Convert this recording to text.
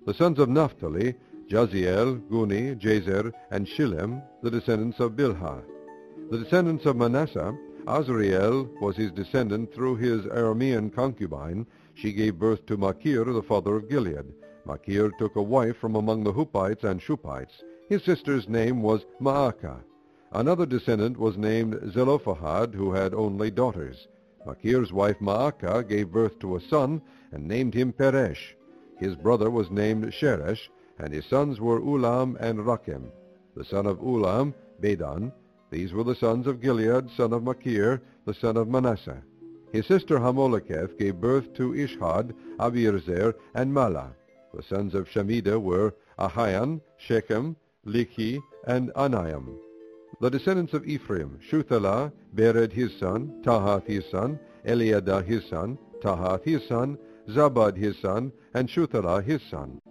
The sons of Naphtali, Jaziel, Guni, Jazer, and Shillem, the descendants of Bilhah. The descendants of Manasseh, Azriel was his descendant through his Aramean concubine. She gave birth to Machir, the father of Gilead. Machir took a wife from among the Huppites and Shuppites. His sister's name was Maacah. Another descendant was named Zelophehad, who had only daughters. Machir's wife Maacah gave birth to a son, and named him Peresh. His brother was named Sheresh, and his sons were Ulam and Rakem. The son of Ulam, Bedan. These were the sons of Gilead, son of Machir, the son of Manasseh. His sister Hamoleketh gave birth to Ishhad, Abirzer, and Mala. The sons of Shemida were Ahian, Shechem, Likhi, and Aniam. The descendants of Ephraim, Shuthelah, Bered his son, Tahath his son, Eliadah his son, Tahath his son, Zabad his son, and Shuthelah his son.